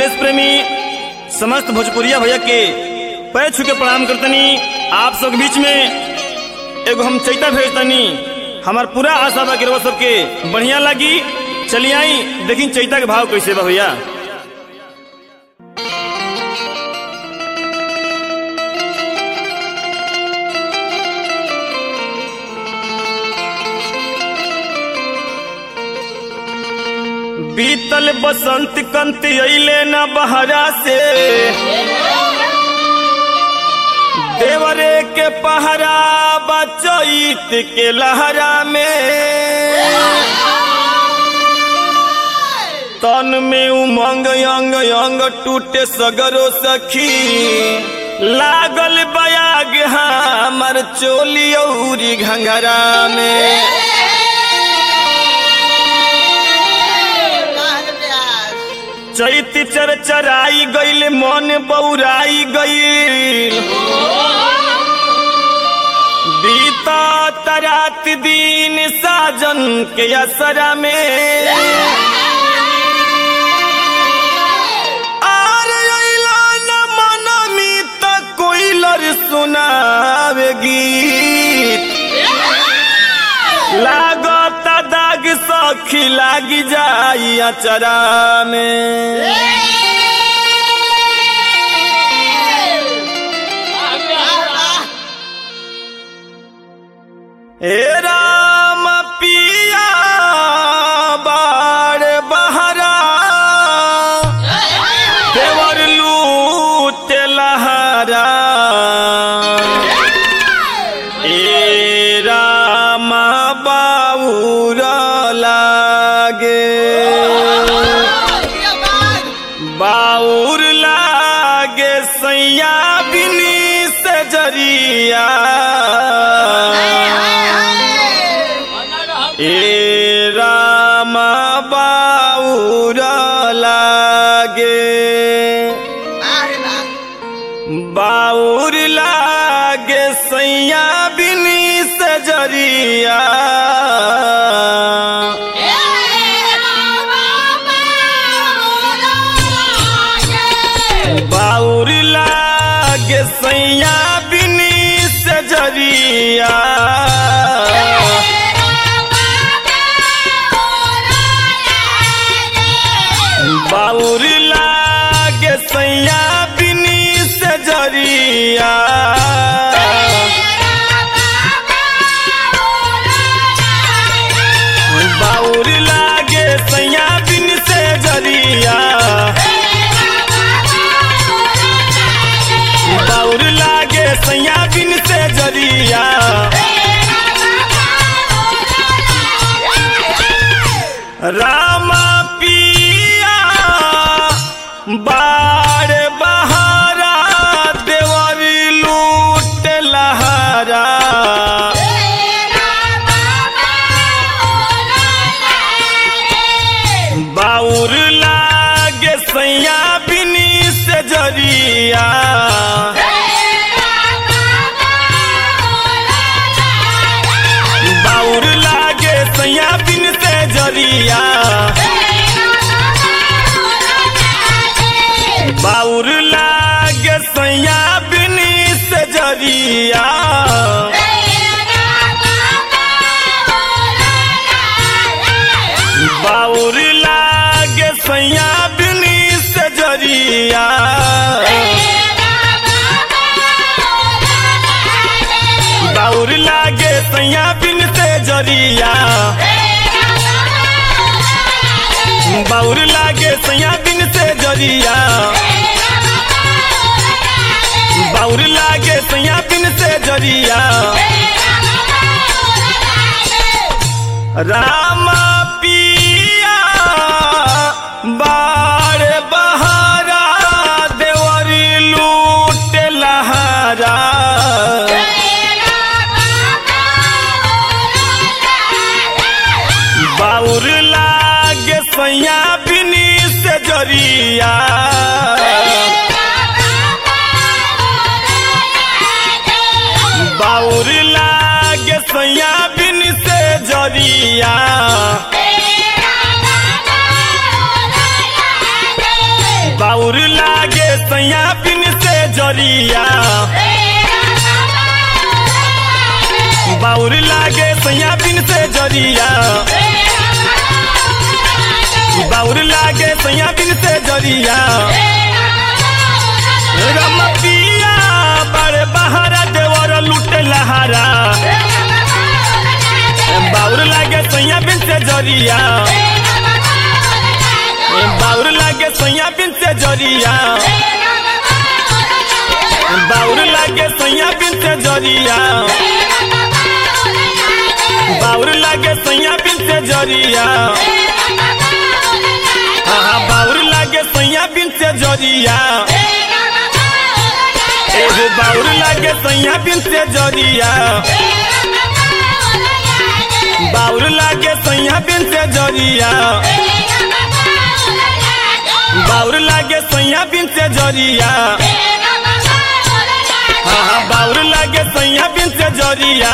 देश प्रेमी समस्त भोजपुरिया भैया के पैर छू के प्रणाम करतनी। आप सब के बीच में एगो हम चैता भेजतनी। हमार पूरा आशा बा कि सबके बढ़िया लगी। चलिए आई देखी चैता के भाव कैसे बा भैया। बीतल बसंत कंत अइले न बहरा से, देवरे के पहरा बचैत के लहरा में। तन में उमंग अंग अंग टूटे सगरो सखी, लागल बयाग हमर चोली औरी घंघरा में। चैत चरचराई गईल मन बौराई गईल, बीता तरात दिन साजन के असरा में। आर अइला न मनमी त कोइलर सुनावे गीत, लागत दाग सखी लागी जाई अचरा में। ए राम पिया बाड़ बहरा, देवर लूट लहरा। ए राम बाउर लागे, बाउर लागे सैया बिनी से जरिया। ए राम बाउर लागे, बाउर लागे सैया बिनी से जरिया। बाउर लागे सैया बिनी से जरिया। बाउर लागे सैया बिनी से जरिया। बाउर लागे सैया बिन से जरिया। बाउर लागे सैया बिन से जरिया। राम पिया बाड़ बहारा, देवर लूट लहरा। बाउर लागे सैया बिनी से जरिया। बाउर लागे सैया बिन से जरिया। बाउर लागे सैया बिनी से जरिया। बाउर लागे सैया बिनी से जरिया। बाउर लागे सैया बिन से जरिया। बाउर लागे सैया बिन से जरिया। बाउर लागे सैया बिन से जरिया। राम पिया बाड़ बहारा, देवर लूट लहरा। बाउर लागे सैया बिनी से जरिया। बाउर लागे सैया बिन से जरिया। बाउर लागे सैया बिन से जरिया बाउर लागे सैया बिन से जरिया बाउर लागे सैया बिन से जरिया रमपिया बड़े बहारा देवर लुटे लहारा बाउर लागे सैया बिन से जरिया बाउर लागे सैया बिन से जरिया बाउर लागे सैया बिन से जरिया बाउर लागे सैया बिन से जरिया हाँ बाउर लागे सैया बिन से जरिया एगो बाउर लागे सैया बिन से जरिया बाउर लागे सैया बिन से जरिया बाउर लागे सैया बिन से जरिया हाँ बाउर लागे सैया बिन से जरिया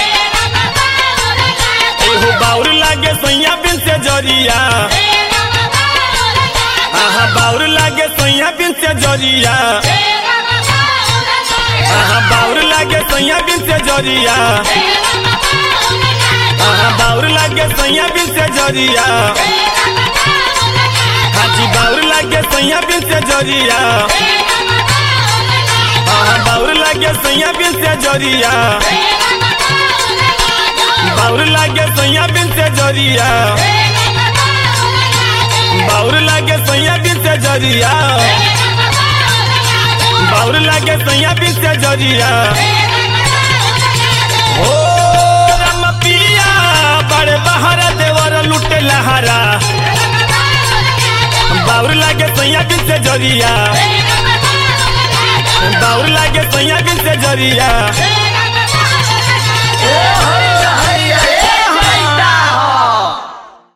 एहो बाउर लागे सैया बिन से जरिया हाँ बाउर लागे सैया बिन से जरिया हाँ बाउर लागे सैया बिन से जरिया हाँ बाउर लागे सैया बिन से जरिया हाजी बाउर लागे सैया बिन से जरिया हाँ बाउर लागे सैया बिन से जरिया बाउर लागे सैया बिन से जरिया बाउर लागे सैया बिन से जरिया बाउर लागे सैया बिन से जरिया ओ रमपिया बड़े बहारा देवर लुटे लहारा बाउर लागे सैया बिन से जरिया बाउर लागे सैया बिन से जरिया